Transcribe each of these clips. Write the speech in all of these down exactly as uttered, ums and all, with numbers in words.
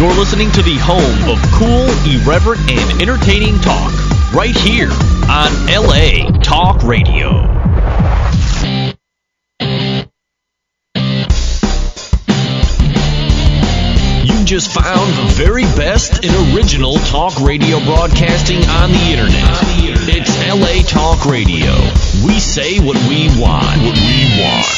You're listening to the home of cool, irreverent, and entertaining talk, right here on L A Talk Radio. You just found the very best and original talk radio broadcasting on the internet. It's L A Talk Radio. We say what we want. What we want.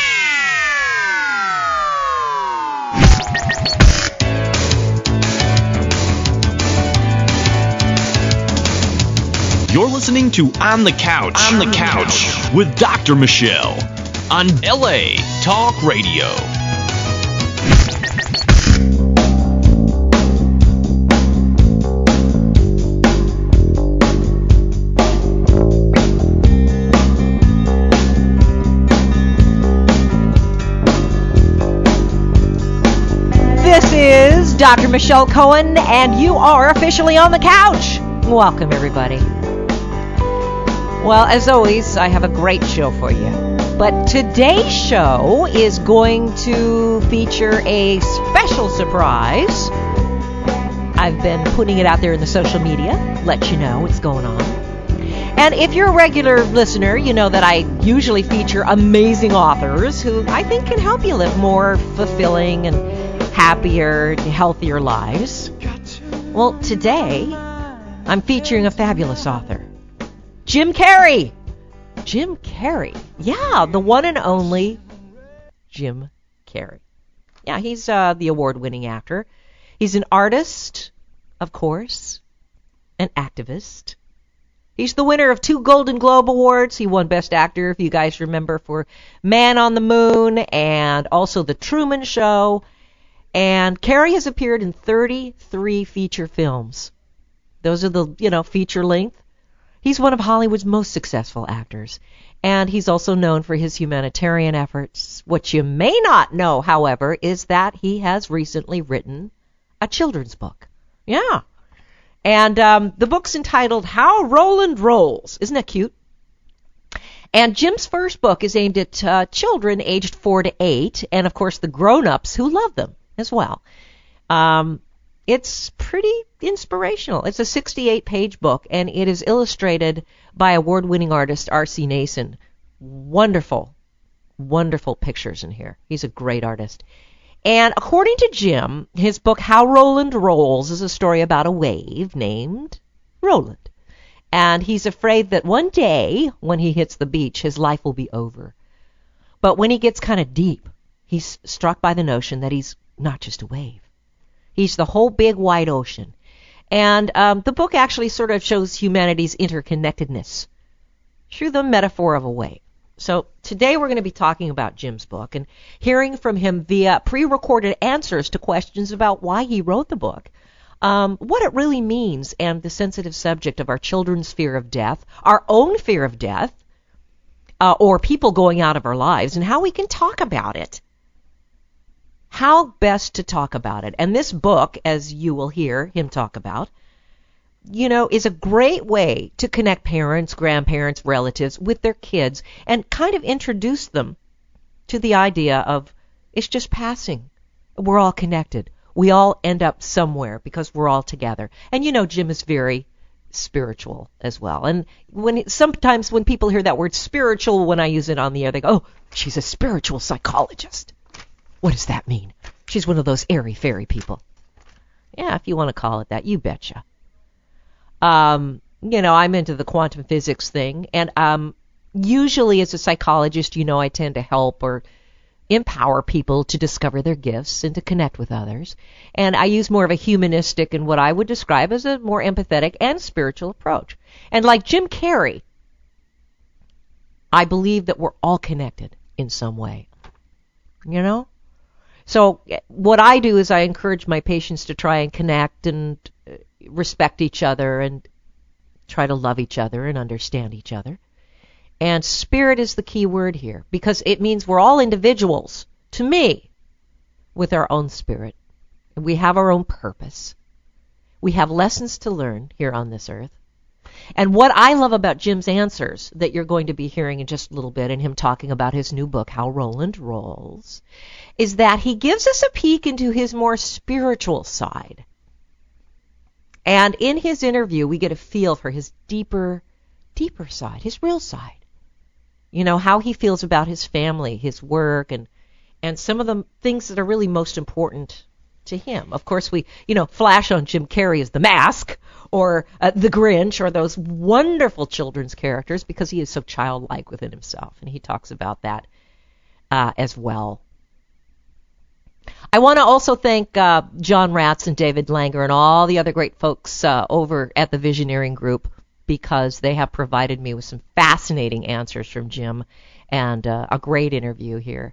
You're listening to On the Couch, On the Couch with Doctor Michelle on L A Talk Radio. This is Doctor Michelle Cohen, and you are officially on the couch. Welcome, everybody. Well, as always, I have a great show for you. But today's show is going to feature a special surprise. I've been putting it out there in the social media, let you know what's going on. And if you're a regular listener, you know that I usually feature amazing authors who I think can help you live more fulfilling and happier, healthier lives. Well, today, I'm featuring a fabulous author. Jim Carrey. Jim Carrey. Yeah, the one and only Jim Carrey. Yeah, he's uh, the award-winning actor. He's an artist, of course, an activist. He's the winner of two Golden Globe Awards. He won Best Actor, if you guys remember, for Man on the Moon and also The Truman Show. And Carrey has appeared in thirty-three feature films. Those are the, you know, feature length. He's one of Hollywood's most successful actors, and he's also known for his humanitarian efforts. What you may not know, however, is that he has recently written a children's book. Yeah. And um, the book's entitled How Roland Rolls. Isn't that cute? And Jim's first book is aimed at uh, children aged four to eight, and, of course, the grown-ups who love them as well. Um... It's pretty inspirational. It's a sixty-eight page book, and it is illustrated by award-winning artist R C Nason. Wonderful, wonderful pictures in here. He's a great artist. And according to Jim, his book, How Roland Rolls, is a story about a wave named Roland. And he's afraid that one day, when he hits the beach, his life will be over. But when he gets kind of deep, he's struck by the notion that he's not just a wave. He's the whole big wide ocean. And um, the book actually sort of shows humanity's interconnectedness through the metaphor of a wave. So today we're going to be talking about Jim's book and hearing from him via pre-recorded answers to questions about why he wrote the book, um, what it really means, and the sensitive subject of our children's fear of death, our own fear of death, uh, or people going out of our lives, and how we can talk about it. How best to talk about it. And this book, as you will hear him talk about, you know, is a great way to connect parents, grandparents, relatives with their kids and kind of introduce them to the idea of it's just passing. We're all connected. We all end up somewhere because we're all together. And you know, Jim is very spiritual as well. And when it, sometimes when people hear that word spiritual, when I use it on the air, they go, oh, she's a spiritual psychologist. What does that mean? She's one of those airy-fairy people. Yeah, if you want to call it that, you betcha. Um, you know, I'm into the quantum physics thing, and um, usually as a psychologist, you know, I tend to help or empower people to discover their gifts and to connect with others. And I use more of a humanistic and what I would describe as a more empathetic and spiritual approach. And like Jim Carrey, I believe that we're all connected in some way. You know? So what I do is I encourage my patients to try and connect and respect each other and try to love each other and understand each other. And spirit is the key word here because it means we're all individuals, to me, with our own spirit. We have our own purpose. We have lessons to learn here on this earth. And what I love about Jim's answers that you're going to be hearing in just a little bit, and him talking about his new book, How Roland Rolls, is that he gives us a peek into his more spiritual side. And in his interview, we get a feel for his deeper, deeper side, his real side. You know, how he feels about his family, his work, and and some of the things that are really most important to him. Of course, we, you know, flash on Jim Carrey as the Mask, or uh, the Grinch, or those wonderful children's characters, because he is so childlike within himself, and he talks about that uh, as well. I want to also thank uh, John Ratz and David Langer and all the other great folks uh, over at the Visioneering Group, because they have provided me with some fascinating answers from Jim and uh, a great interview here.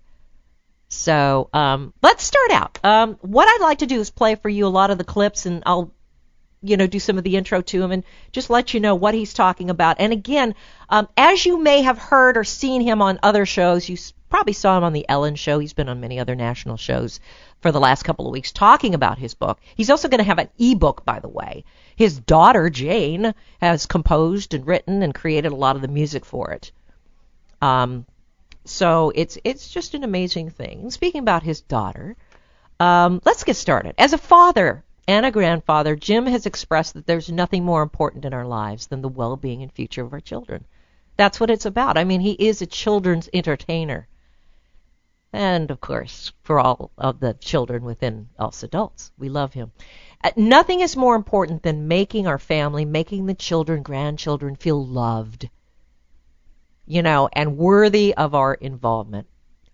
So um, let's start out. Um, what I'd like to do is play for you a lot of the clips, and I'll, you know, do some of the intro to him and just let you know what he's talking about. And again, um, as you may have heard or seen him on other shows, you probably saw him on the Ellen Show. He's been on many other national shows for the last couple of weeks talking about his book. He's also going to have an ebook, by the way. His daughter, Jane, has composed and written and created a lot of the music for it. Um, so it's it's just an amazing thing. And speaking about his daughter, um, let's get started. As a father and a grandfather, Jim has expressed that there's nothing more important in our lives than the well-being and future of our children. That's what it's about. I mean, he is a children's entertainer. And, of course, for all of the children within us adults, we love him. Uh, nothing is more important than making our family, making the children, grandchildren feel loved, you know, and worthy of our involvement.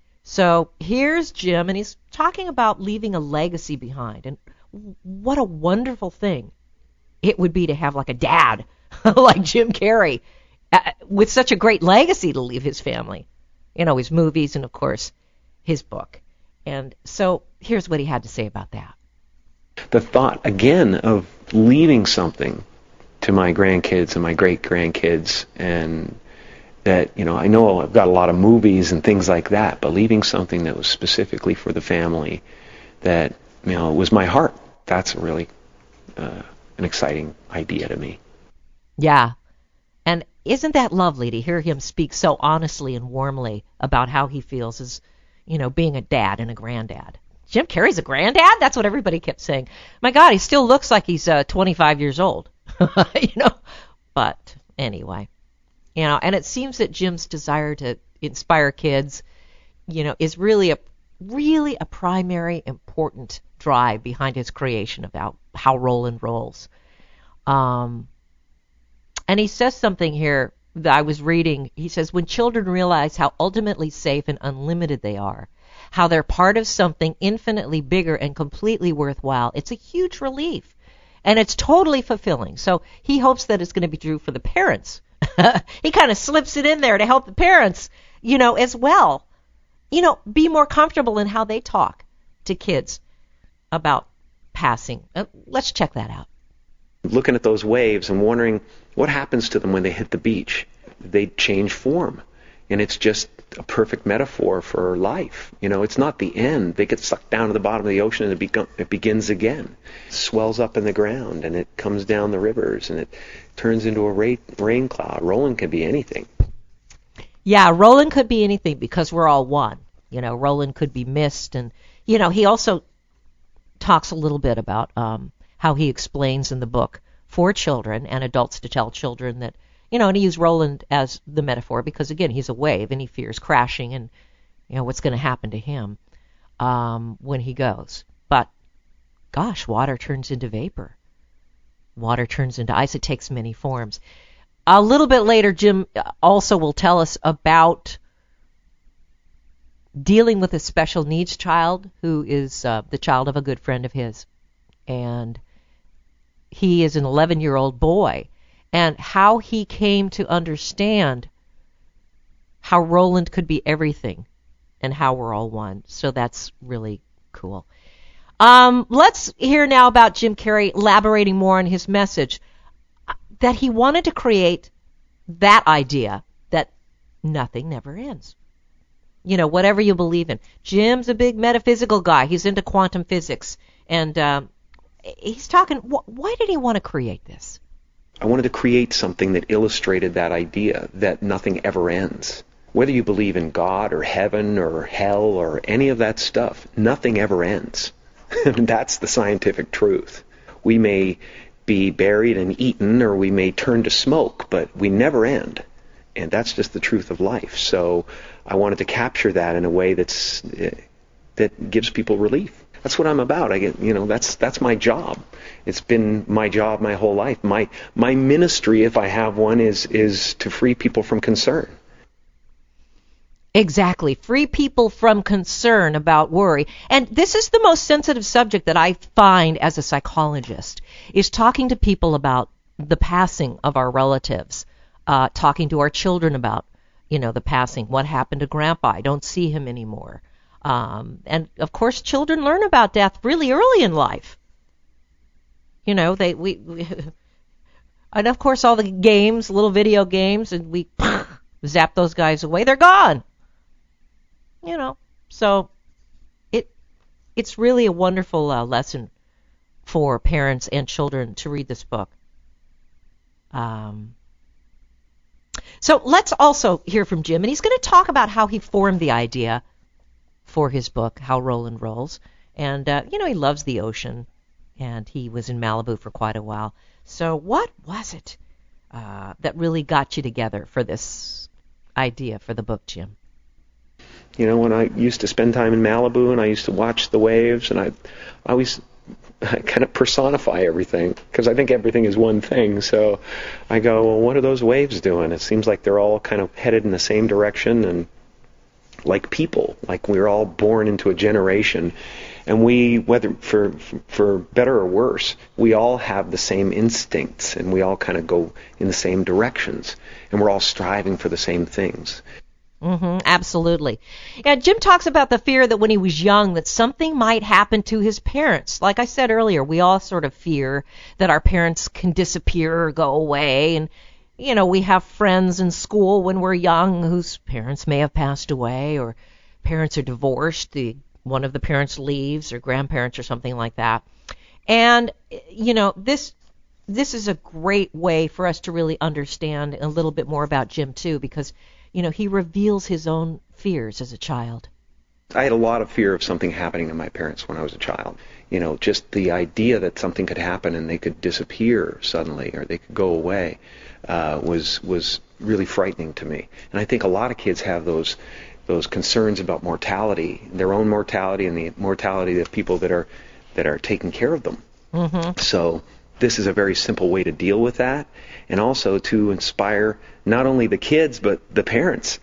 So here's Jim, and he's talking about leaving a legacy behind. And what a wonderful thing it would be to have like a dad like Jim Carrey uh, with such a great legacy to leave his family. You know, his movies and, of course, his book. And so here's what he had to say about that. The thought, again, of leaving something to my grandkids and my great-grandkids, and that, you know, I know I've got a lot of movies and things like that, but leaving something that was specifically for the family that, you know, was my heart, that's really uh, an exciting idea to me. Yeah. And isn't that lovely to hear him speak so honestly and warmly about how he feels as, you know, being a dad and a granddad. Jim Carrey's a granddad? That's what everybody kept saying. My God, he still looks like he's uh, twenty-five years old. you know. But anyway, you know, and it seems that Jim's desire to inspire kids, you know, is really a really a primary important drive behind his creation about How Roland Rolls. Um, and he says something here that I was reading. He says, when children realize how ultimately safe and unlimited they are, how they're part of something infinitely bigger and completely worthwhile, it's a huge relief. And it's totally fulfilling. So he hopes that it's going to be true for the parents. He kind of slips it in there to help the parents, you know, as well. You know, be more comfortable in how they talk to kids about passing. Uh, let's check that out. Looking at those waves and wondering what happens to them when they hit the beach. They change form. And it's just a perfect metaphor for life. You know, it's not the end. They get sucked down to the bottom of the ocean and it, be- it begins again. It swells up in the ground and it comes down the rivers and it turns into a ra- rain cloud. Roland can be anything. Yeah, Roland could be anything because we're all one. You know, Roland could be mist. And, you know, he also talks a little bit about um, how he explains in the book for children and adults to tell children that, you know, and he used Roland as the metaphor because, again, he's a wave and he fears crashing and, you know, what's going to happen to him um, when he goes. But, gosh, water turns into vapor. Water turns into ice. It takes many forms. A little bit later, Jim also will tell us about dealing with a special needs child who is uh, the child of a good friend of his. And he is an eleven-year-old boy. And how he came to understand how Roland could be everything and how we're all one. So that's really cool. Um, let's hear now about Jim Carrey elaborating more on his message that he wanted to create that idea that nothing never ends. You know, whatever you believe in. Jim's a big metaphysical guy. He's into quantum physics. And um, he's talking, wh- why did he want to create this? I wanted to create something that illustrated that idea that nothing ever ends. Whether you believe in God or heaven or hell or any of that stuff, nothing ever ends. And that's the scientific truth. We may be buried and eaten, or we may turn to smoke, but we never end. And that's just the truth of life. So I wanted to capture that in a way that's that gives people relief. That's what I'm about. I get, you know, that's that's my job. It's been my job my whole life. My my ministry, if I have one, is is to free people from concern. Exactly. Free people from concern about worry. And this is the most sensitive subject that I find as a psychologist, is talking to people about the passing of our relatives, uh, talking to our children about, you know, the passing. What happened to Grandpa? I don't see him anymore. Um, and, of course, children learn about death really early in life. You know, they we, we and, of course, all the games, little video games, and we zap those guys away. They're gone. You know, so it it's really a wonderful uh, lesson for parents and children to read this book. Um, so let's also hear from Jim, and he's going to talk about how he formed the idea for his book, How Roland Rolls. And, uh, you know, he loves the ocean, and he was in Malibu for quite a while. So what was it uh, that really got you together for this idea for the book, Jim? You know, when I used to spend time in Malibu and I used to watch the waves, and I, I always I kind of personify everything, because I think everything is one thing. So I go, well, what are those waves doing? It seems like they're all kind of headed in the same direction, and like people, like we're all born into a generation, and we, whether for for better or worse, we all have the same instincts, and we all kind of go in the same directions, and we're all striving for the same things. Mm-hmm, absolutely. Yeah, Jim talks about the fear that when he was young that something might happen to his parents. Like I said earlier, we all sort of fear that our parents can disappear or go away. And, you know, we have friends in school when we're young whose parents may have passed away, or parents are divorced, the one of the parents leaves, or grandparents or something like that. And, you know, this this is a great way for us to really understand a little bit more about Jim, too, because you know, he reveals his own fears as a child. I had a lot of fear of something happening to my parents when I was a child. You know, just the idea that something could happen and they could disappear suddenly, or they could go away, uh, was was really frightening to me. And I think a lot of kids have those those concerns about mortality, their own mortality and the mortality of people that are that are taking care of them. Mm-hmm. So this is a very simple way to deal with that, and also to inspire not only the kids, but the parents.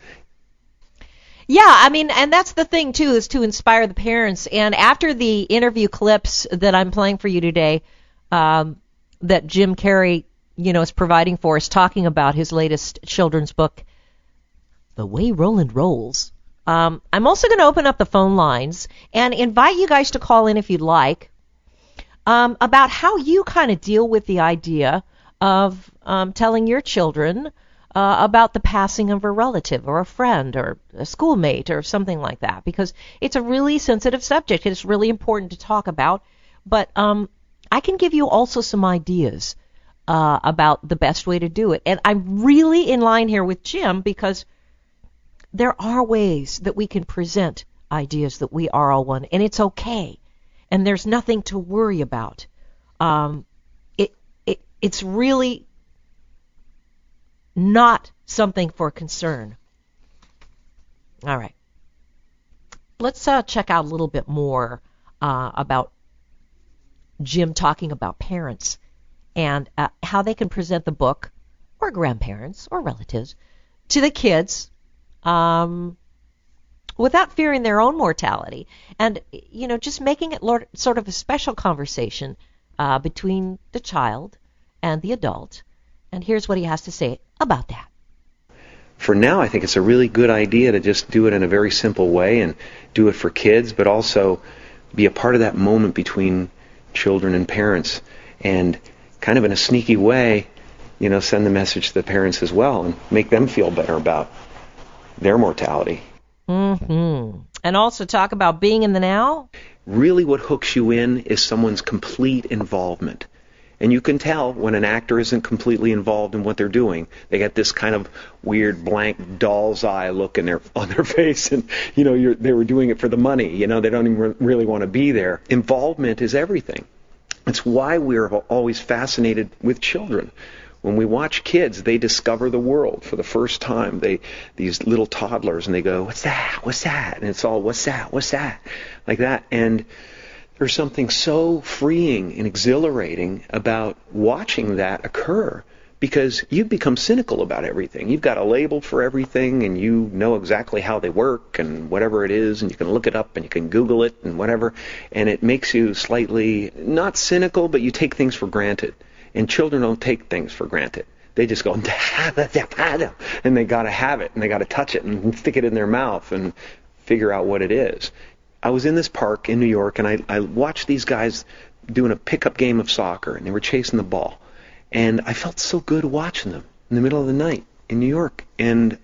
Yeah, I mean, and that's the thing, too, is to inspire the parents. And after the interview clips that I'm playing for you today, um, that Jim Carrey, you know, is providing for us, talking about his latest children's book, The Way Roland Rolls, um, I'm also going to open up the phone lines and invite you guys to call in if you'd like, um, about how you kind of deal with the idea of um, telling your children uh, about the passing of a relative or a friend or a schoolmate or something like that, because it's a really sensitive subject. It's really important to talk about. But um, I can give you also some ideas uh, about the best way to do it. And I'm really in line here with Jim, because there are ways that we can present ideas that we are all one, and it's okay. And there's nothing to worry about. Um, it, it it's really not something for concern. All right. Let's uh, check out a little bit more uh, about Jim talking about parents and uh, how they can present the book, or grandparents or relatives, to the kids um, without fearing their own mortality. And, you know, just making it Lord, sort of a special conversation uh, between the child and the adult. And here's what he has to say about that. For now, I think it's a really good idea to just do it in a very simple way and do it for kids, but also be a part of that moment between children and parents, and kind of in a sneaky way, you know, send the message to the parents as well and make them feel better about their mortality. Mm-hmm. And also talk about being in the now. Really what hooks you in is someone's complete involvement. And you can tell when an actor isn't completely involved in what they're doing. They get this kind of weird blank doll's eye look in their on their face, and you know you're, they were doing it for the money. You know they don't even re- really want to be there. Involvement is everything. It's why we're always fascinated with children. When we watch kids, they discover the world for the first time. They these little toddlers, and they go, "What's that? What's that?" And it's all, "What's that? What's that?" like that. And there's something so freeing and exhilarating about watching that occur, because you've become cynical about everything. You've got a label for everything, and you know exactly how they work and whatever it is, and you can look it up and you can Google it and whatever, and it makes you slightly, not cynical, but you take things for granted. And children don't take things for granted. They just go, and they got to have it, and they got to touch it and stick it in their mouth and figure out what it is. I was in this park in New York, and I, I watched these guys doing a pickup game of soccer, and they were chasing the ball. And I felt so good watching them in the middle of the night in New York. And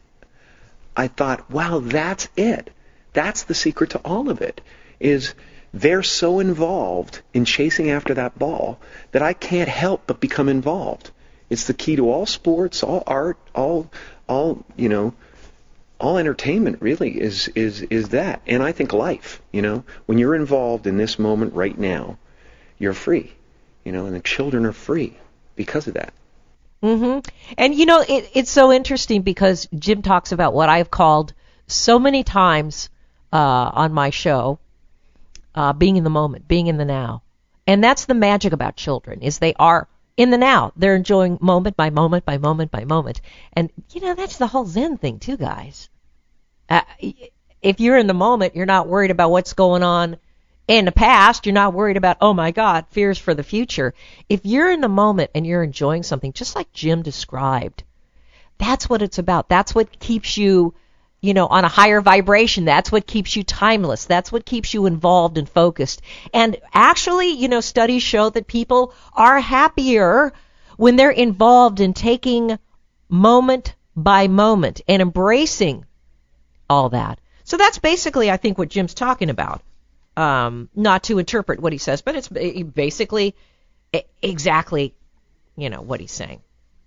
I thought, wow, that's it. That's the secret to all of it, is they're so involved in chasing after that ball that I can't help but become involved. It's the key to all sports, all art, all, all you know, all entertainment really is is is that. And I think life, you know, when you're involved in this moment right now, you're free, you know, and the children are free because of that. Mm-hmm. And, you know, it, it's so interesting because Jim talks about what I've called so many times uh, on my show, uh, being in the moment, being in the now. And that's the magic about children, is they are in the now. They're enjoying moment by moment by moment by moment. And, you know, that's the whole Zen thing too, guys. Uh, if you're in the moment, you're not worried about what's going on in the past. You're not worried about, oh my God, fears for the future. If you're in the moment and you're enjoying something, just like Jim described, that's what it's about. That's what keeps you, you know, on a higher vibration. That's what keeps you timeless. That's what keeps you involved and focused. And actually, you know, studies show that people are happier when they're involved in taking moment by moment and embracing all that. So that's basically, I think, what Jim's talking about. Um, not to interpret what he says, but it's basically exactly, you know, what he's saying.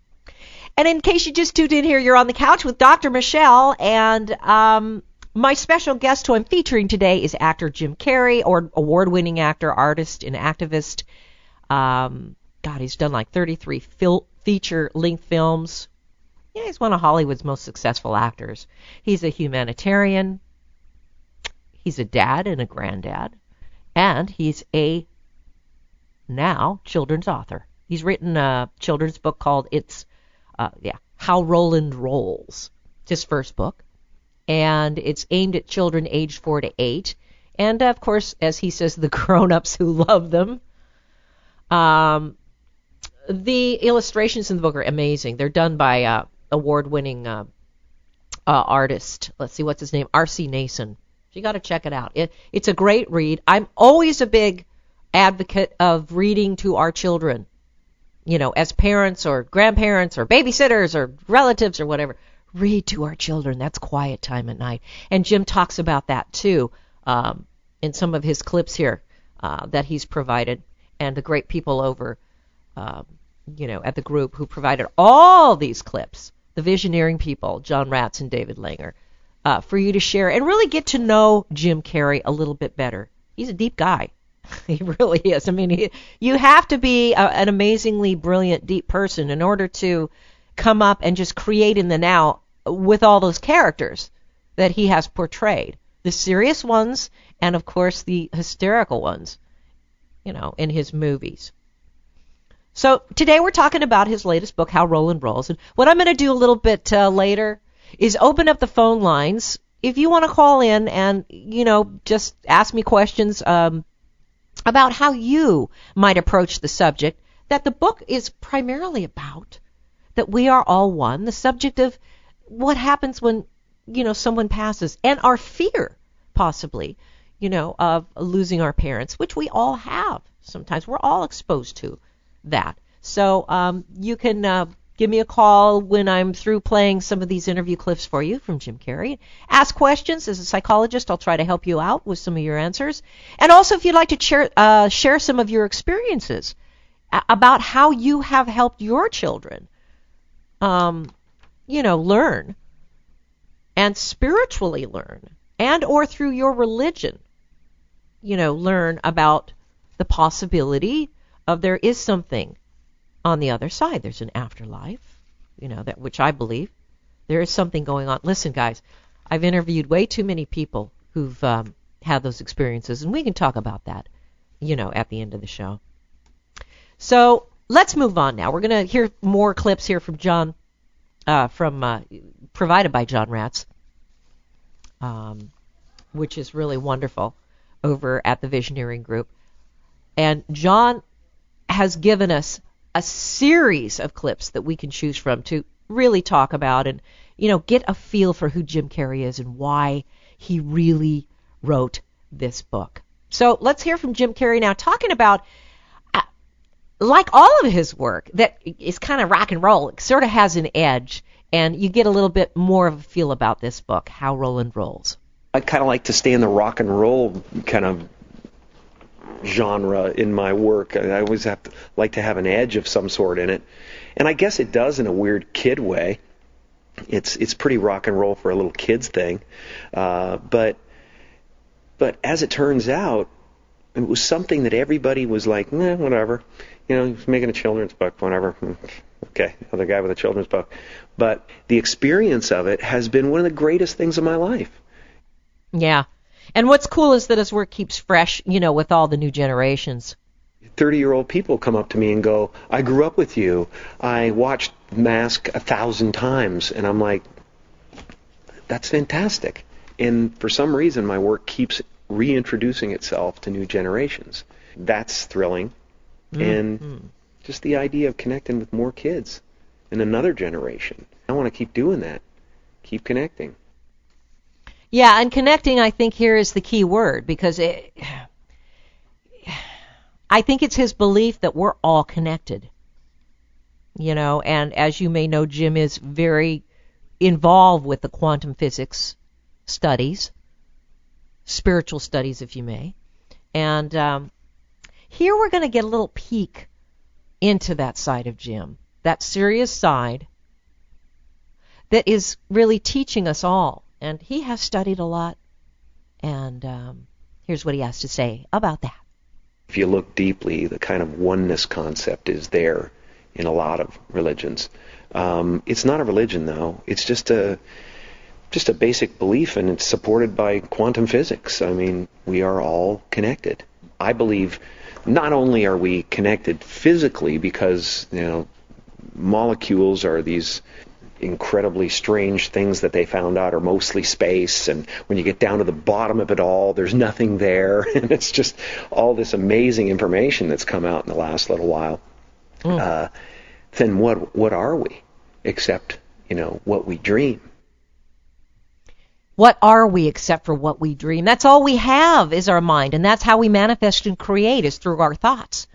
And in case you just tuned in here, you're on the couch with Doctor Michelle, and um, my special guest who I'm featuring today is actor Jim Carrey, or award-winning actor, artist, and activist. Um, God, he's done like thirty-three fil- feature-length films. Yeah, he's one of Hollywood's most successful actors. He's a humanitarian. He's a dad and a granddad. And he's a, now, children's author. He's written a children's book called It's, uh, yeah, How Roland Rolls. It's his first book. And it's aimed at children aged four to eight. And, of course, as he says, the grown-ups who love them. Um, the illustrations in the book are amazing. They're done by uh, award-winning uh, uh, artist. Let's see, what's his name? R C Nason. You got to check it out. It, it's a great read. I'm always a big advocate of reading to our children, you know, as parents or grandparents or babysitters or relatives or whatever. Read to our children. That's quiet time at night. And Jim talks about that, too, um, in some of his clips here uh, that he's provided, and the great people over, uh, you know, at the group who provided all these clips, the visioneering people, John Ratz and David Langer. Uh, for you to share and really get to know Jim Carrey a little bit better. He's a deep guy. He really is. I mean, he, you have to be a, an amazingly brilliant, deep person in order to come up and just create in the now with all those characters that he has portrayed. The serious ones and, of course, the hysterical ones, you know, in his movies. So today we're talking about his latest book, How Roland Rolls. And what I'm going to do a little bit uh, later is open up the phone lines. If you want to call in and, you know, just ask me questions um, about how you might approach the subject that the book is primarily about, that we are all one, the subject of what happens when, you know, someone passes, and our fear, possibly, you know, of losing our parents, which we all have sometimes. We're all exposed to that. So um, you can uh, give me a call when I'm through playing some of these interview clips for you from Jim Carrey. Ask questions. As a psychologist, I'll try to help you out with some of your answers. And also, if you'd like to share, uh, share some of your experiences about how you have helped your children, um, you know, learn and spiritually learn, and or through your religion, you know, learn about the possibility of there is something on the other side. There's an afterlife, you know, that which I believe. There is something going on. Listen, guys, I've interviewed way too many people who've um, had those experiences, and we can talk about that, you know, at the end of the show. So let's move on now. We're going to hear more clips here from John, uh, from uh, provided by John Ratz, um, which is really wonderful over at the Visioneering Group. And John has given us a series of clips that we can choose from to really talk about and, you know, get a feel for who Jim Carrey is and why he really wrote this book. So let's hear from Jim Carrey now, talking about, uh, like all of his work, that is kind of rock and roll. It sort of has an edge, and you get a little bit more of a feel about this book, How Roland Rolls. I kind of like to stay in the rock and roll kind of genre in my work. I always have to like to have an edge of some sort in it, and I guess it does in a weird kid way. It's it's pretty rock and roll for a little kid's thing, uh, but but as it turns out, it was something that everybody was like, eh, whatever, you know, he's making a children's book, whatever. Okay, another guy with a children's book, but the experience of it has been one of the greatest things of my life. Yeah. And what's cool is that his work keeps fresh, you know, with all the new generations. thirty-year-old people come up to me and go, I grew up with you. I watched Mask a thousand times. And I'm like, that's fantastic. And for some reason, my work keeps reintroducing itself to new generations. That's thrilling. Mm-hmm. And just the idea of connecting with more kids in another generation. I want to keep doing that. Keep connecting. Yeah, and connecting, I think, here is the key word, because it, I think it's his belief that we're all connected. You know, and as you may know, Jim is very involved with the quantum physics studies, spiritual studies, if you may. And um, here we're going to get a little peek into that side of Jim, that serious side that is really teaching us all. And he has studied a lot, and um, here's what he has to say about that. If you look deeply, the kind of oneness concept is there in a lot of religions. Um, it's not a religion, though. It's just a just a basic belief, and it's supported by quantum physics. I mean, we are all connected. I believe not only are we connected physically, because, you know, molecules are these incredibly strange things that they found out are mostly space, and when you get down to the bottom of it all, there's nothing there, and it's just all this amazing information that's come out in the last little while. Mm. Uh, then what what are we except, you know, what we dream? What are we except for what we dream? That's all we have is our mind, and that's how we manifest and create, is through our thoughts.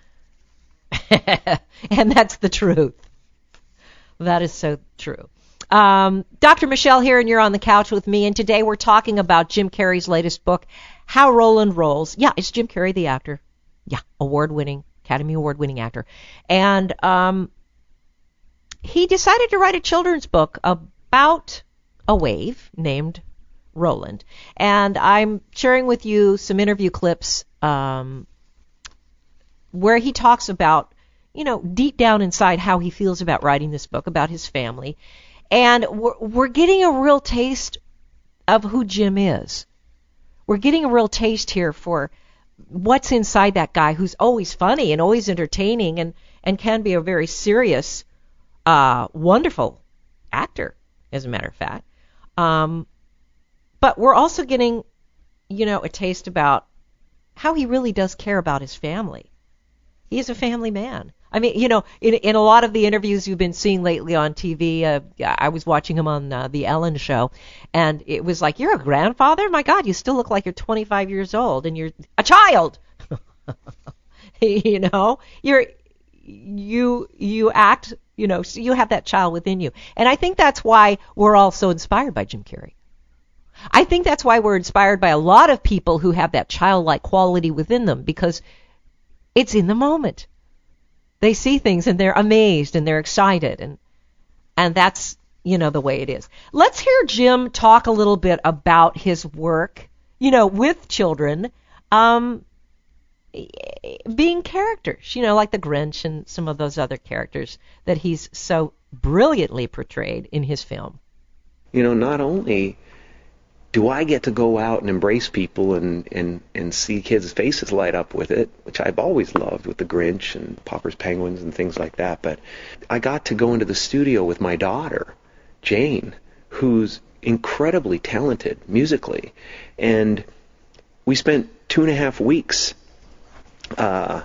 And that's the truth. That is so true. Um, Doctor Michelle here, and you're on the couch with me, and today we're talking about Jim Carrey's latest book, How Roland Rolls. Yeah, it's Jim Carrey, the actor. Yeah, award-winning, Academy Award-winning actor. And um, he decided to write a children's book about a wave named Roland. And I'm sharing with you some interview clips um, where he talks about, you know, deep down inside how he feels about writing this book, about his family. And we're, we're getting a real taste of who Jim is. We're getting a real taste here for what's inside that guy who's always funny and always entertaining and, and can be a very serious, uh, wonderful actor, as a matter of fact. Um, but we're also getting, you know, a taste about how he really does care about his family. He is a family man. I mean, you know, in, in a lot of the interviews you've been seeing lately on T V, uh, I was watching him on uh, the Ellen Show, and it was like, you're a grandfather? My God, you still look like you're twenty-five years old, and you're a child. You know, you're you you act, you know, so you have that child within you, and I think that's why we're all so inspired by Jim Carrey. I think that's why we're inspired by a lot of people who have that childlike quality within them, because it's in the moment. They see things and they're amazed and they're excited, and and that's, you know, the way it is. Let's hear Jim talk a little bit about his work, you know, with children, um, being characters, you know, like the Grinch and some of those other characters that he's so brilliantly portrayed in his film. You know, not only do I get to go out and embrace people and, and, and see kids' faces light up with it, which I've always loved with the Grinch and Popper's Penguins and things like that, but I got to go into the studio with my daughter, Jane, who's incredibly talented musically, and we spent two and a half weeks uh,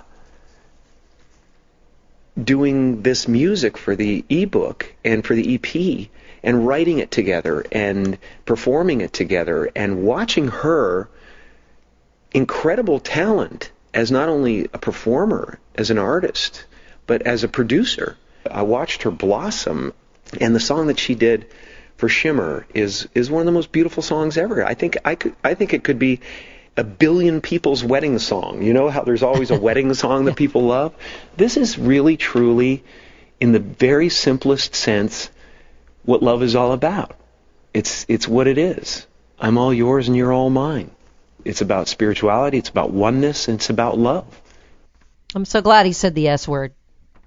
doing this music for the ebook and for the E P, and writing it together and performing it together and watching her incredible talent as not only a performer, as an artist, but as a producer. I watched her blossom, and the song that she did for Shimmer is is one of the most beautiful songs ever. I think I could I think it could be a billion people's wedding song. You know how there's always a wedding song that people love? This is really, truly, in the very simplest sense, what love is all about. It's it's what it is. I'm all yours and you're all mine. It's about spirituality, it's about oneness, and it's about love. I'm so glad he said the S word.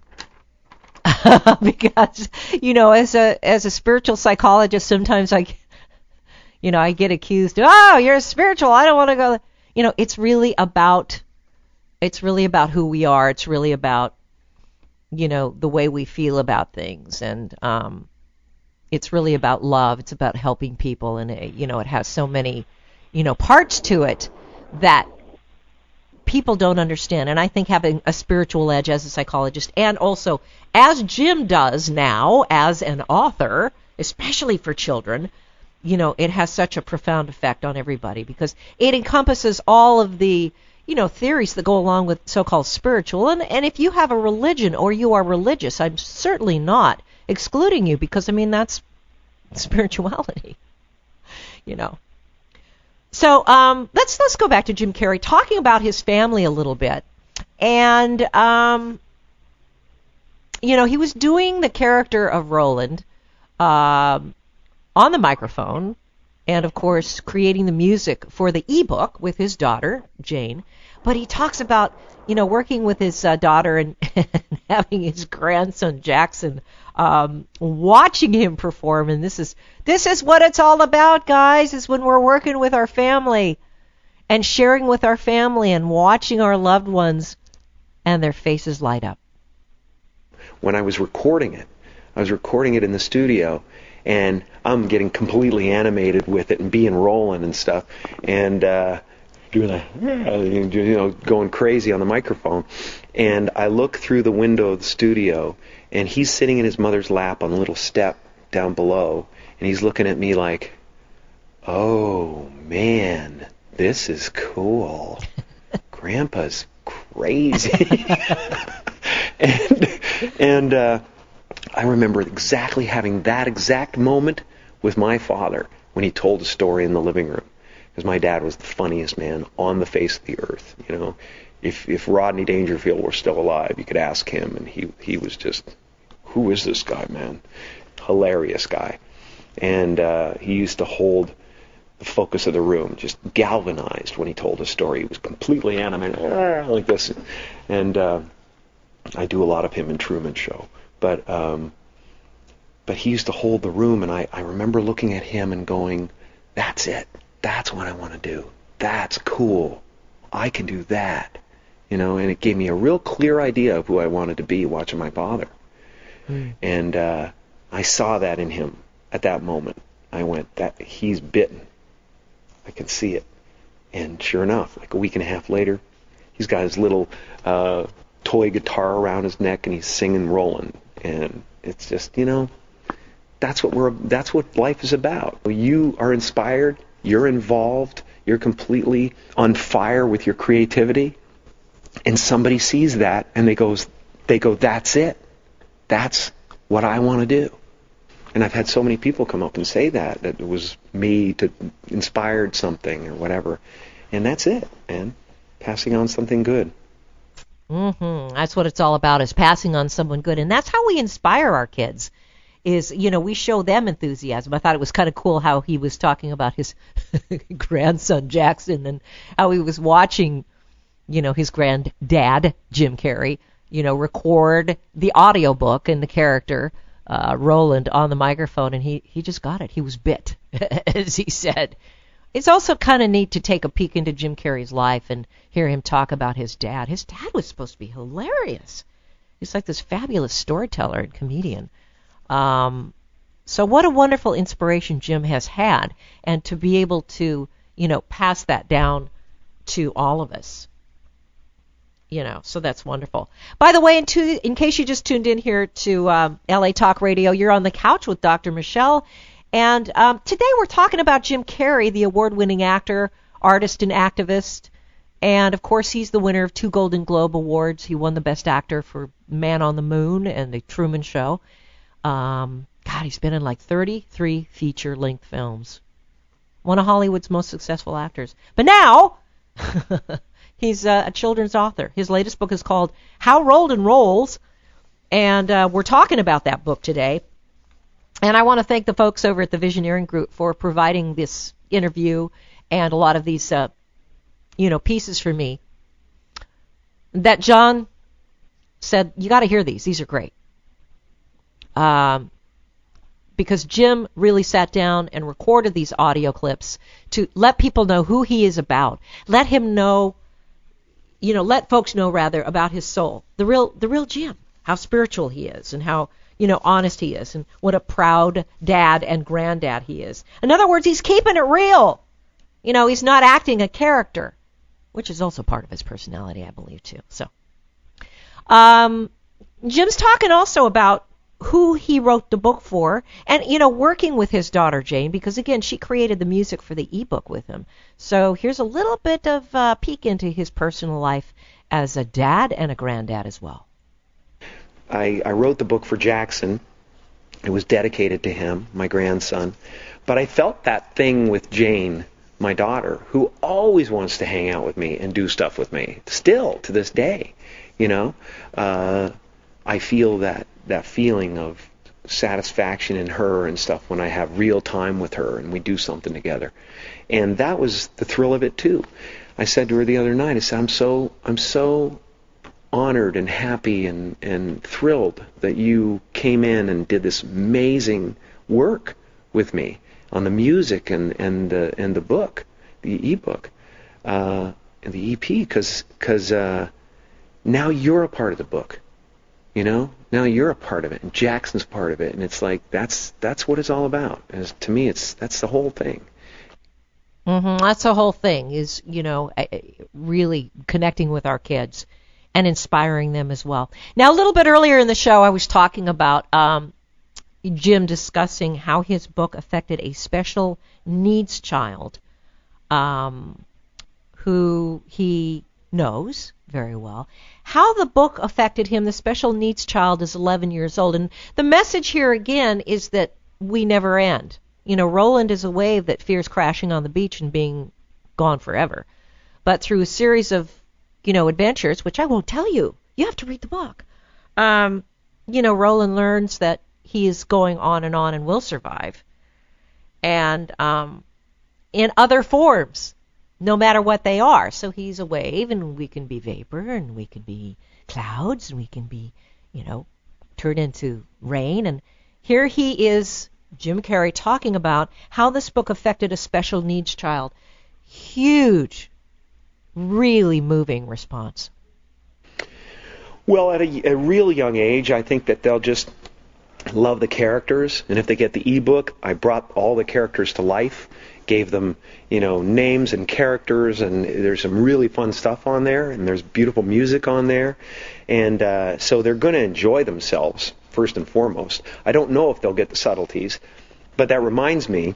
Because, you know, as a as a spiritual psychologist, sometimes I, you know, I get accused of, oh, you're spiritual, I don't want to go. You know, it's really about, it's really about who we are. It's really about, you know, the way we feel about things, and um, it's really about love. It's about helping people, and it, you know, it has so many, you know, parts to it that people don't understand. And I think having a spiritual edge as a psychologist, and also as Jim does now as an author, especially for children, you know, it has such a profound effect on everybody, because it encompasses all of the, you know, theories that go along with so-called spiritual. And, and if you have a religion or you are religious, I'm certainly not excluding you, because, I mean, that's spirituality, you know. So um, let's let's go back to Jim Carrey, talking about his family a little bit. And, um, you know, he was doing the character of Roland um, on the microphone, and, of course, creating the music for the ebook with his daughter, Jane. But he talks about, you know, working with his uh, daughter and, and having his grandson, Jackson, um, watching him perform. And this is this is what it's all about, guys, is when we're working with our family and sharing with our family and watching our loved ones and their faces light up. When I was recording it, I was recording it in the studio, and I'm getting completely animated with it and being Roland and stuff, and uh, doing that, you know, going crazy on the microphone. And I look through the window of the studio, and he's sitting in his mother's lap on a little step down below, and he's looking at me like, oh, man, this is cool. Grandpa's crazy. and and uh, I remember exactly having that exact moment with my father when he told a story in the living room. Because my dad was the funniest man on the face of the earth. You know, if if Rodney Dangerfield were still alive, you could ask him, and he he was just, who is this guy, man? Hilarious guy. And uh, he used to hold the focus of the room, just galvanized when he told a story. He was completely animated, like this. And uh, I do a lot of him in Truman Show. But um, but he used to hold the room, and I, I remember looking at him and going, that's it. That's what I want to do. That's cool. I can do that. You know, and it gave me a real clear idea of who I wanted to be watching my father. Mm. And uh, I saw that in him at that moment. I went, that he's bitten. I can see it. And sure enough, like a week and a half later, he's got his little uh, toy guitar around his neck, and he's singing Roland. And it's just, you know, that's what we're. That's what life is about. You are inspired. You're involved. You're completely on fire with your creativity, and somebody sees that, and they goes, they go, that's it. That's what I want to do. And I've had so many people come up and say that, that it was me to inspired something or whatever. And that's it, man. Passing on something good. Mm-hmm. That's what it's all about, is passing on someone good. And that's how we inspire our kids, is, you know, we show them enthusiasm. I thought it was kind of cool how he was talking about his grandson, Jackson, and how he was watching, you know, his granddad, Jim Carrey, you know, record the audiobook and the character, uh, Roland, on the microphone, and he, he just got it. He was bit, as he said. It's also kind of neat to take a peek into Jim Carrey's life and hear him talk about his dad. His dad was supposed to be hilarious. He's like this fabulous storyteller and comedian. Um, so what a wonderful inspiration Jim has had, and to be able to, you know, pass that down to all of us. You know, so that's wonderful. By the way, in, to, in case you just tuned in here to um, L A Talk Radio, you're on the couch with Doctor Michelle. And um, today we're talking about Jim Carrey, the award-winning actor, artist, and activist. And, of course, he's the winner of two Golden Globe Awards. He won the Best Actor for Man on the Moon and The Truman Show. Um, God, he's been in like thirty-three feature-length films. One of Hollywood's most successful actors. But now, he's uh, a children's author. His latest book is called How Roland Rolls. And uh, we're talking about that book today. And I want to thank the folks over at the Visioneering Group for providing this interview and a lot of these, uh, you know, pieces for me. That John said, you got to hear these. These are great. Um, because Jim really sat down and recorded these audio clips to let people know who he is about. Let him know, you know, let folks know, rather, about his soul. The real, the real Jim. How spiritual he is and how, you know, honest he is, and what a proud dad and granddad he is. In other words, he's keeping it real. You know, he's not acting a character, which is also part of his personality, I believe, too. So, um, Jim's talking also about who he wrote the book for, and, you know, working with his daughter, Jane, because, again, she created the music for the ebook with him. So here's a little bit of a peek into his personal life as a dad and a granddad as well. I, I wrote the book for Jackson. It was dedicated to him, my grandson. But I felt that thing with Jane, my daughter, who always wants to hang out with me and do stuff with me, still to this day. You know, uh, I feel that, that feeling of satisfaction in her and stuff when I have real time with her and we do something together. And that was the thrill of it too. I said to her the other night, I said, I'm so, I'm so honored and happy and, and thrilled that you came in and did this amazing work with me on the music and, and, the, and the book, the ebook, uh, and the E P, because because uh, now you're a part of the book, you know? Now you're a part of it, and Jackson's part of it, and it's like, that's that's what it's all about. As, to me, it's that's the whole thing. Mm-hmm. That's the whole thing, is, you know, really connecting with our kids and inspiring them as well. Now, a little bit earlier in the show, I was talking about um, Jim discussing how his book affected a special needs child um, who he knows very well. How the book affected him, the special needs child is eleven years old. And the message here again is that we never end. You know, Roland is a wave that fears crashing on the beach and being gone forever. But through a series of you know, adventures, which I won't tell you. You have to read the book. Um, you know, Roland learns that he is going on and on and will survive. And um, in other forms, no matter what they are. So he's a wave, and we can be vapor, and we can be clouds, and we can be, you know, turned into rain. And here he is, Jim Carrey, talking about how this book affected a special needs child. Huge, really moving response. Well, at a, a real young age, I think that they'll just love the characters. And if they get the ebook, I brought all the characters to life, gave them, you know, names and characters, and there's some really fun stuff on there, and there's beautiful music on there. And uh, so they're going to enjoy themselves, first and foremost. I don't know if they'll get the subtleties, but that reminds me,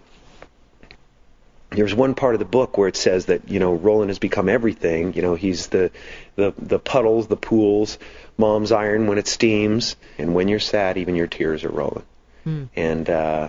there's one part of the book where it says that, you know, Roland has become everything. You know, he's the, the, the puddles, the pools, mom's iron when it steams, and when you're sad, even your tears are rolling. Hmm. And uh,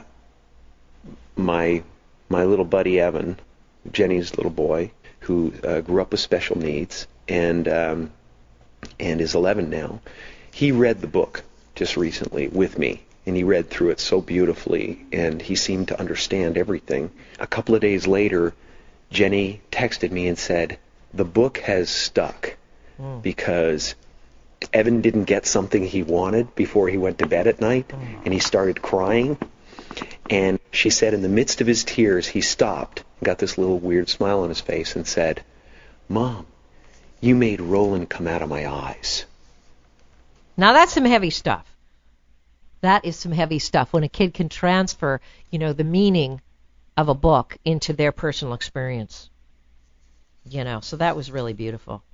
my my little buddy Evan, Jenny's little boy, who uh, grew up with special needs, and um, and is eleven now. He read the book just recently with me, and he read through it so beautifully, and he seemed to understand everything. A couple of days later, Jenny texted me and said, the book has stuck mm. because Evan didn't get something he wanted before he went to bed at night, mm. and he started crying. And she said in the midst of his tears, he stopped, got this little weird smile on his face, and said, Mom, you made Roland come out of my eyes. Now that's some heavy stuff. That is some heavy stuff when a kid can transfer, you know, the meaning of a book into their personal experience. You know, so that was really beautiful.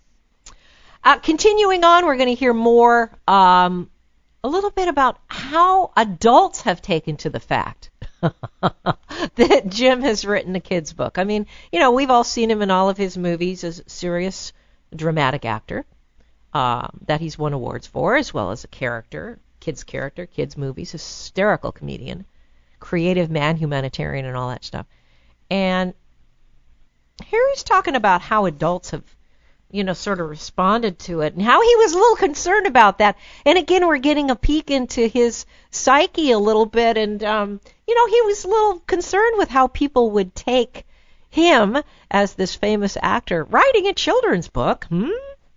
Uh, continuing on, we're going to hear more, um, a little bit about how adults have taken to the fact that Jim has written a kid's book. I mean, you know, we've all seen him in all of his movies as a serious, dramatic actor uh, that he's won awards for, as well as a character, kids character, kids movies, hysterical comedian, creative man, humanitarian, and all that stuff. And here he's talking about how adults have, you know, sort of responded to it and how he was a little concerned about that. And again, we're getting a peek into his psyche a little bit. And, um, you know, he was a little concerned with how people would take him as this famous actor writing a children's book. Hmm?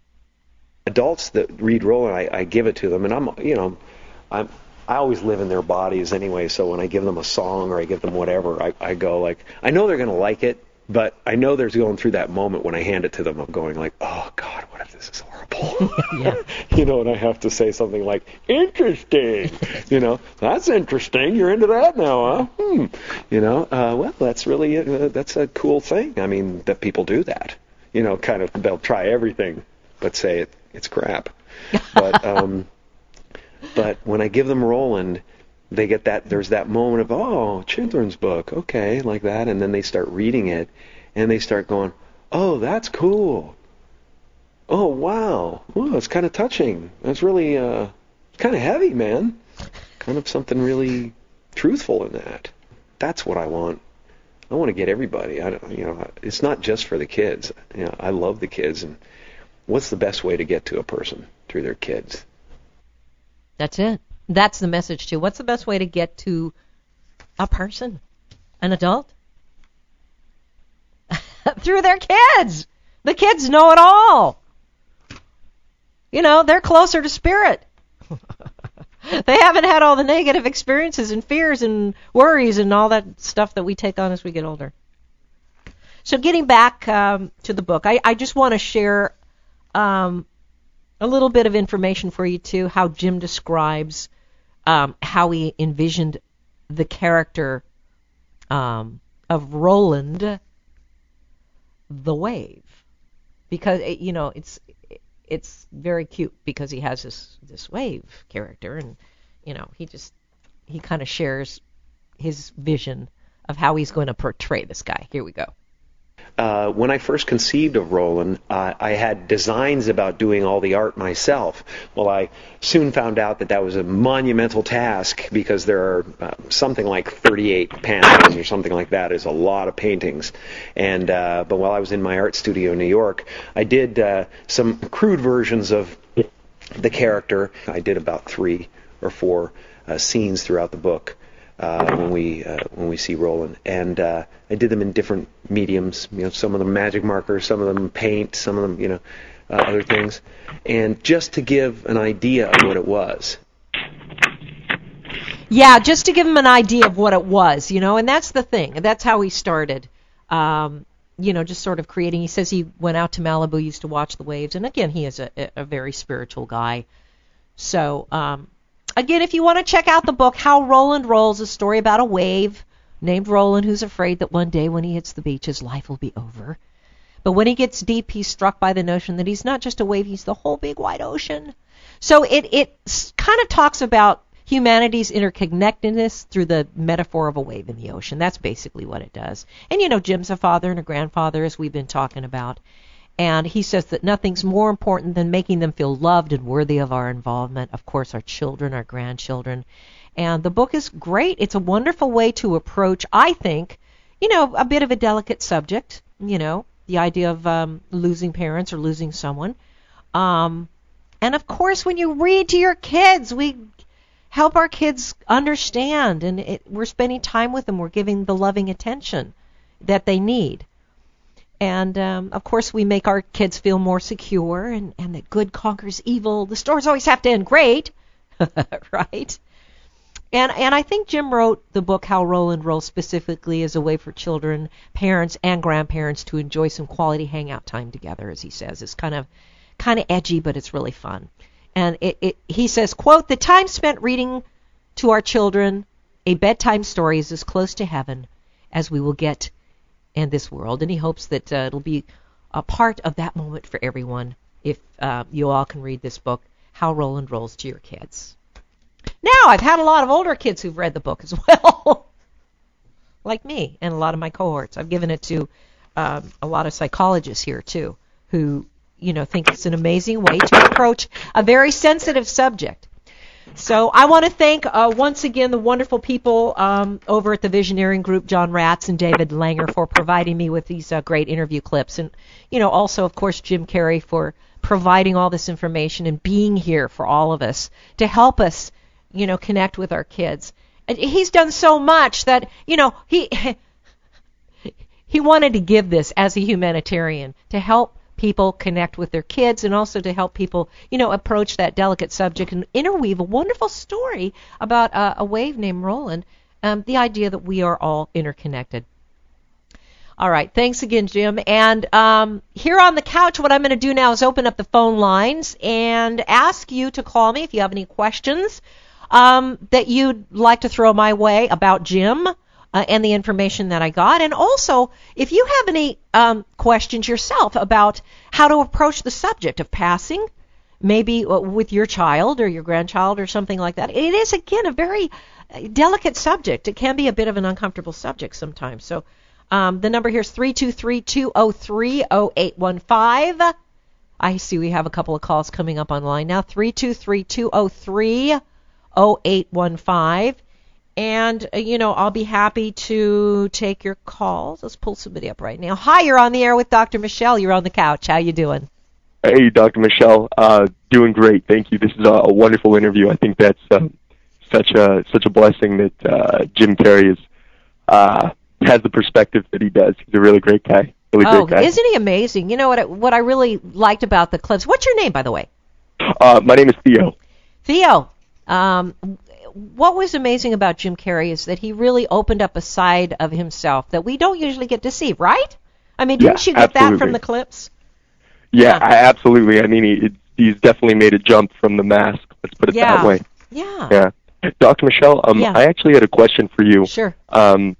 Adults that read Roland, I, I give it to them, and I'm, you know, I'm, I always live in their bodies anyway, so when I give them a song or I give them whatever, I, I go like, I know they're going to like it, but I know they're going through that moment when I hand it to them of going like, oh, God, what if this is horrible? Yeah. You know, and I have to say something like, interesting. You know, that's interesting. You're into that now, huh? Hmm. You know, uh, well, that's really, a, that's a cool thing. I mean, that people do that. You know, kind of, they'll try everything, but say it, it's crap. But, um, but when I give them Roland, they get that, there's that moment of, oh, children's book, okay, like that, and then they start reading it, and they start going, oh, that's cool. Oh, wow. Oh, it's kind of touching. That's really, uh, kind of heavy, man. Kind of something really truthful in that. That's what I want. I want to get everybody. I don't, you know, it's not just for the kids. You know, I love the kids, and what's the best way to get to a person? Through their kids. That's it. That's the message too. What's the best way to get to a person, an adult? Through their kids. The kids know it all. You know, they're closer to spirit. They haven't had all the negative experiences and fears and worries and all that stuff that we take on as we get older. So getting back um, to the book, I, I just want to share um, a little bit of information for you too, how Jim describes um, how he envisioned the character um, of Roland the Wave. Because, it, you know, it's it's very cute because he has this, this wave character, and, you know, he just, he kind of shares his vision of how he's going to portray this guy. Here we go. Uh, when I first conceived of Roland, uh, I had designs about doing all the art myself. Well, I soon found out that that was a monumental task because there are uh, something like thirty-eight panels or something like that. Is a lot of paintings. And uh, but while I was in my art studio in New York, I did uh, some crude versions of the character. I did about three or four uh, scenes throughout the book. Uh, when we uh, when we see Roland, and uh, I did them in different mediums. You know, some of them magic markers, some of them paint, some of them, you know, uh, other things, and just to give an idea of what it was. Yeah, just to give him an idea of what it was, you know, and that's the thing. That's how he started. Um, you know, just sort of creating. He says he went out to Malibu, used to watch the waves, and again, he is a, a very spiritual guy. So. Um, Again, if you want to check out the book, How Roland Rolls, a story about a wave named Roland who's afraid that one day when he hits the beach, his life will be over. But when he gets deep, he's struck by the notion that he's not just a wave, he's the whole big wide ocean. So it, it kind of talks about humanity's interconnectedness through the metaphor of a wave in the ocean. That's basically what it does. And, you know, Jim's a father and a grandfather, as we've been talking about. And he says that nothing's more important than making them feel loved and worthy of our involvement. Of course, our children, our grandchildren. And the book is great. It's a wonderful way to approach, I think, you know, a bit of a delicate subject, you know, the idea of um, losing parents or losing someone. Um, and of course, when you read to your kids, we help our kids understand, and it, we're spending time with them. We're giving the loving attention that they need. And, um, of course, we make our kids feel more secure, and, and that good conquers evil. The stories always have to end great, right? And and I think Jim wrote the book How Roland Rolls specifically as a way for children, parents, and grandparents to enjoy some quality hangout time together, as he says. It's kind of kind of edgy, but it's really fun. And it, it he says, quote, "The time spent reading to our children a bedtime story is as close to heaven as we will get in this world." And he hopes that uh, it'll be a part of that moment for everyone if uh, you all can read this book, How Roland Rolls, to your kids. Now, I've had a lot of older kids who've read the book as well, like me and a lot of my cohorts. I've given it to um, a lot of psychologists here, too, who, you know, think it's an amazing way to approach a very sensitive subject. So I want to thank, uh, once again, the wonderful people um, over at the Visioneering Group, John Ratz and David Langer, for providing me with these uh, great interview clips. And, you know, also, of course, Jim Carrey for providing all this information and being here for all of us to help us, you know, connect with our kids. And he's done so much that, you know, he he wanted to give this as a humanitarian to help people connect with their kids and also to help people, you know, approach that delicate subject and interweave a wonderful story about uh, a wave named Roland, um, the idea that we are all interconnected. All right, thanks again, Jim. And um, here on the couch, what I'm going to do now is open up the phone lines and ask you to call me if you have any questions um, that you'd like to throw my way about Jim uh, and the information that I got. And also, if you have any um, questions yourself about how to approach the subject of passing, maybe with your child or your grandchild or something like that. It is, again, a very delicate subject. It can be a bit of an uncomfortable subject sometimes. So um, the number here is three two three, two oh three, oh eight one five. I see we have a couple of calls coming up online now. three two three, two oh three, oh eight one five. And, uh, you know, I'll be happy to take your calls. Let's pull somebody up right now. Hi, you're on the air with Doctor Michelle. You're on the couch. How you doing? Hey, Doctor Michelle. Uh, doing great. Thank you. This is a, a wonderful interview. I think that's uh, such a such a blessing that uh, Jim Carrey is, uh, has the perspective that he does. He's a really great guy. Really oh, great guy. Isn't he amazing? You know what? I, what I really liked about the clips. What's your name, by the way? Uh, my name is Theo. Theo. Um, what was amazing about Jim Carrey is that he really opened up a side of himself that we don't usually get to see, right? I mean, didn't yeah, you get absolutely. that from the clips? Yeah, Yeah. I, absolutely. I mean, he, he's definitely made a jump from the mask. Let's put it Yeah. that way. Yeah. Yeah. Doctor Michelle, um, Yeah. I actually had a question for you. Sure. Um,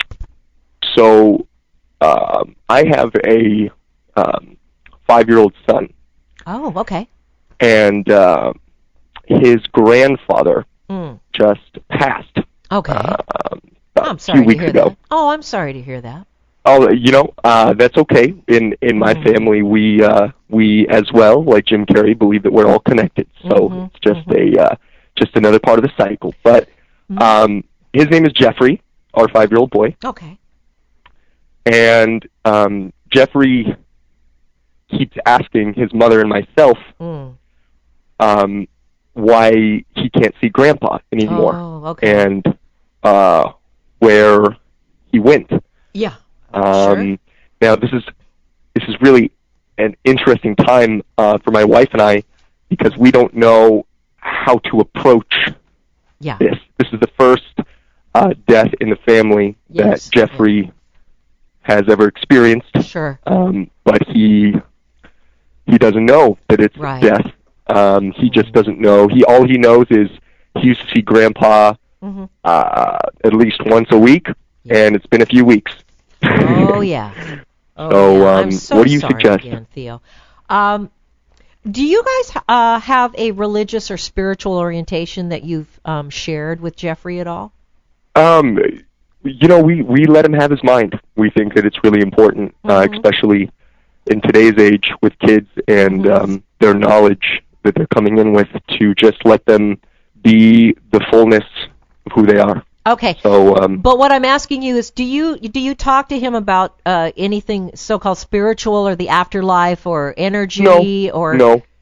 so um, I have a um, five-year-old son, Oh, okay. and uh, his grandfather Mm. just passed. Okay. Uh, um, about I'm a sorry few to weeks hear ago. that. Oh, I'm sorry to hear that. Oh, you know, uh, that's okay. In in my Mm. family, we uh, we as well, like Jim Carrey, believe that we're all connected. So Mhm, it's just mhm. a uh, just another part of the cycle. But Mhm. um, his name is Jeffrey, our five-year-old boy, Okay. and um, Jeffrey keeps asking his mother and myself Mm. um, why he can't see Grandpa anymore, Oh, okay. and uh, where he went. Yeah. Um, Sure. Now, this is this is really an interesting time uh, for my wife and I because we don't know how to approach Yeah. this. This is the first uh, death in the family Yes. that Jeffrey has ever experienced, Sure. um, but he he doesn't know that it's Right. death. Um, he just doesn't know. He all he knows is he used to see Grandpa Mm-hmm. uh, at least once a week, Yeah. and it's been a few weeks. Oh, yeah. Oh, So, yeah. um, I'm so what do you sorry suggest? again, Theo. Um, do you guys uh, have a religious or spiritual orientation that you've um, shared with Jeffrey at all? Um, you know, we, we let him have his mind. We think that it's really important, uh, Mhm. especially in today's age with kids and Mhm. um, their knowledge that they're coming in with, to just let them be the fullness of who they are. Okay. So, um, But what I'm asking you is, do you do you talk to him about uh, anything so-called spiritual or the afterlife or energy no, or? no.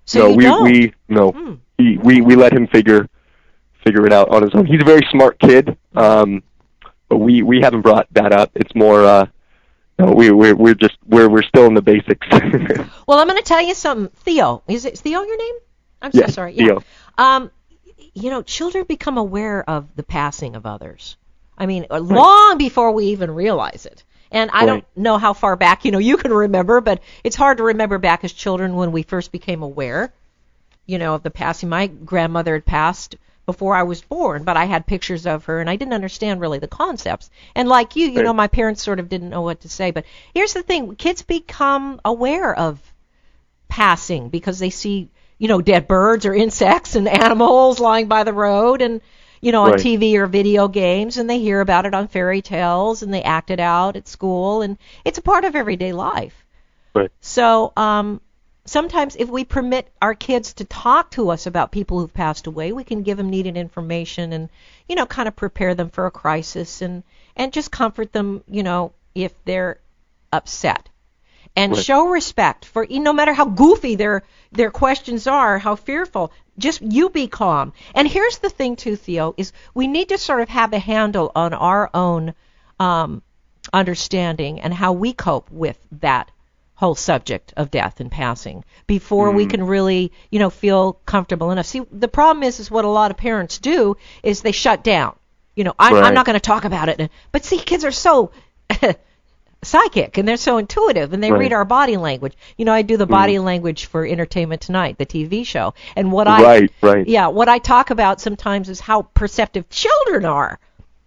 So no, you we don't? we no, Hmm. he, we we let him figure figure it out on his own. He's a very smart kid, um, but we we haven't brought that up. It's more, uh, no, we we're we're just we're we're still in the basics. Well, I'm going to tell you something. Theo, is it Theo your name? I'm Yes, so sorry. Yeah. Theo. Um, you know, children become aware of the passing of others. I mean, long before we even realize it. And I Right. don't know how far back, you know, you can remember, but it's hard to remember back as children when we first became aware, you know, of the passing. My grandmother had passed before I was born, but I had pictures of her, and I didn't understand really the concepts. And like you, you Right. know, my parents sort of didn't know what to say. But here's the thing. Kids become aware of passing because they see, you know, dead birds or insects and animals lying by the road and, you know, on Right. T V or video games, and they hear about it on fairy tales, and they act it out at school, and it's a part of everyday life. Right. So um, sometimes if we permit our kids to talk to us about people who've passed away, we can give them needed information and, you know, kind of prepare them for a crisis and, and just comfort them, you know, if they're upset. And Right. show respect for, no matter how goofy their their questions are, how fearful, just you be calm. And here's the thing too, Theo, is we need to sort of have a handle on our own um, understanding and how we cope with that whole subject of death and passing before mm. we can really, you know, feel comfortable enough. See, the problem is, is what a lot of parents do is they shut down. You know, I'm, right. I'm not going to talk about it. But see, kids are so psychic, and they're so intuitive, and they right. read our body language. You know, I do the body mm. language for Entertainment Tonight, the T V show, and what I right, right. yeah, what I talk about sometimes is how perceptive children are.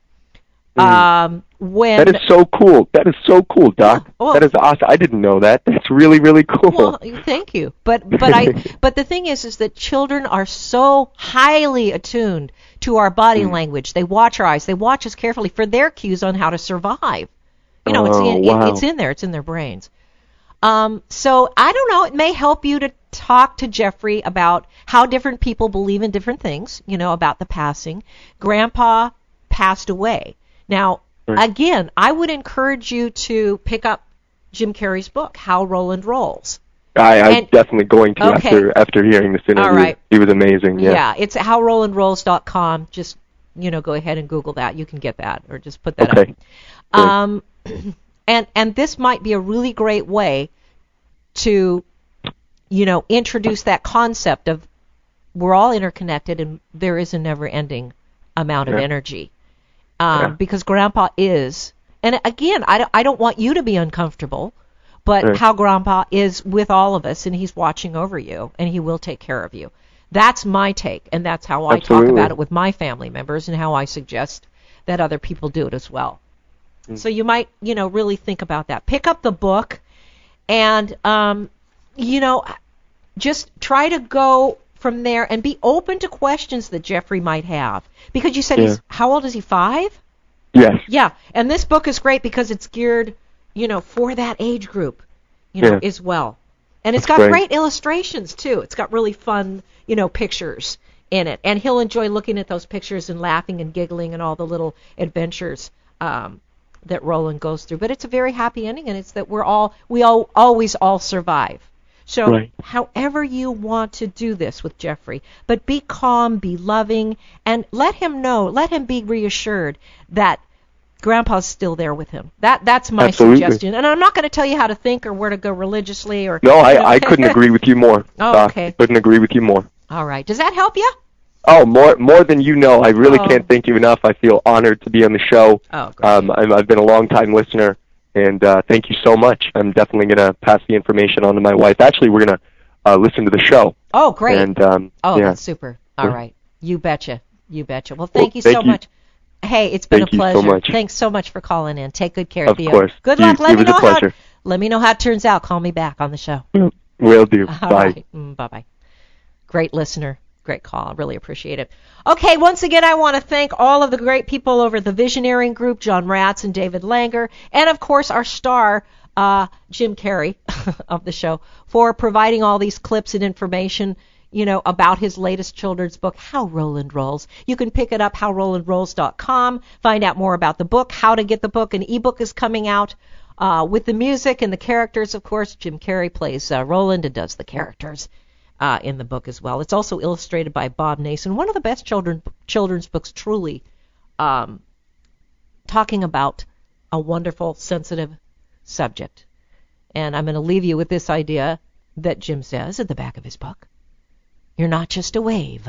Mm. Um, when that is so cool. That is so cool, Doc. Yeah, well, that is awesome. I didn't know that. That's really, really cool. Well, thank you. But but I but the thing is, is that children are so highly attuned to our body mm. language. They watch our eyes. They watch us carefully for their cues on how to survive. You know, oh, it's in, wow. it, it's in there. It's in their brains. Um, so I don't know. It may help you to talk to Jeffrey about how different people believe in different things. You know, about the passing. Grandpa passed away. Now, right. again, I would encourage you to pick up Jim Carrey's book, How Roland Rolls. I, I'm and, definitely going to okay. after after hearing this interview. All right. He was amazing. Yeah. Yeah, it's how roland rolls dot com. Just, you know, go ahead and Google that. You can get that, or just put that okay. up. Um, and and this might be a really great way to, you know, introduce that concept of we're all interconnected and there is a never-ending amount of yeah. energy. Um, yeah. Because Grandpa is, and again, I don't, I don't want you to be uncomfortable, but right. how Grandpa is with all of us, and he's watching over you, and he will take care of you. That's my take, and that's how I Absolutely. talk about it with my family members, and how I suggest that other people do it as well. Mm. So you might, you know, really think about that. Pick up the book, and, um, you know, just try to go from there and be open to questions that Jeffrey might have. Because you said yeah. he's, how old is he, five? Yes. Yeah, and this book is great because it's geared, you know, for that age group, you know, yeah. as well. And it's That's got great. great illustrations, too. It's got really fun, you know, pictures in it. And he'll enjoy looking at those pictures and laughing and giggling and all the little adventures um, that Roland goes through. But it's a very happy ending, and it's that we're all, we all always all survive. So right. however you want to do this with Jeffrey, but be calm, be loving, and let him know, let him be reassured that Grandpa's still there with him. That That's my Absolutely. suggestion. And I'm not going to tell you how to think or where to go religiously. or No, I, you know. I couldn't agree with you more. Oh, Doc. okay. I couldn't agree with you more. All right. Does that help you? Oh, more more than you know. I really Oh. can't thank you enough. I feel honored to be on the show. Oh, great. Um, I'm, I've been a long-time listener, and uh, thank you so much. I'm definitely going to pass the information on to my wife. Actually, we're going to uh, listen to the show. Oh, great. And, um, oh, yeah. that's super. All right. You betcha. You betcha. Well, thank Well, you thank so you. much. Hey, it's been Thank a you so pleasure. much. Thanks so much for calling in. Take good care, Of Theo. course. Good You- luck. Let it me was a know how pleasure. let me know how it turns out. Call me back on the show. Will do. All Bye. right. Mm, bye-bye. Great listener. Great call. I really appreciate it. Okay, once again, I want to thank all of the great people over at the Visionarying Group, John Ratz and David Langer, and, of course, our star, uh, Jim Carrey of the show, for providing all these clips and information, you know, about his latest children's book, How Roland Rolls. You can pick it up, how roland rolls dot com, find out more about the book, how to get the book. An ebook is coming out uh, with the music and the characters, of course. Jim Carrey plays uh, Roland and does the characters. uh, in the book as well. It's also illustrated by Bob Nason. One of the best children children's books, truly, um, talking about a wonderful, sensitive subject. And I'm going to leave you with this idea that Jim says at the back of his book. You're not just a wave.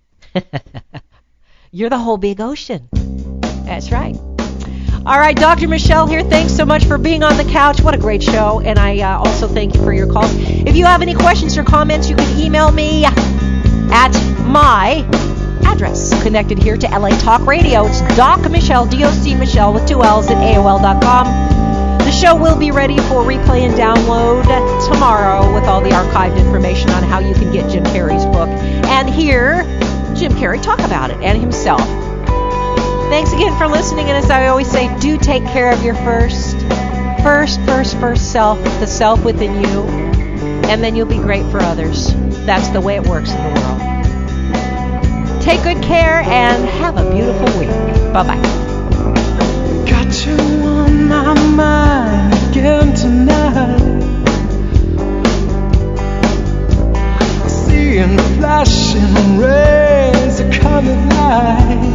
You're the whole big ocean. That's right. All right, Doctor Michelle here. Thanks so much for being on the couch. What a great show. And I uh, also thank you for your calls. If you have any questions or comments, you can email me at my address connected here to L A Talk Radio. It's Doc Michelle, D O C Michelle with two L's at A O L dot com. The show will be ready for replay and download tomorrow with all the archived information on how you can get Jim Carrey's book and hear Jim Carrey talk about it and himself. Thanks again for listening, and as I always say, do take care of your first, first, first, first self, the self within you, and then you'll be great for others. That's the way it works in the world. Take good care and have a beautiful week. Bye-bye. Got you on my mind again tonight. Seeing flashing rays of colored light.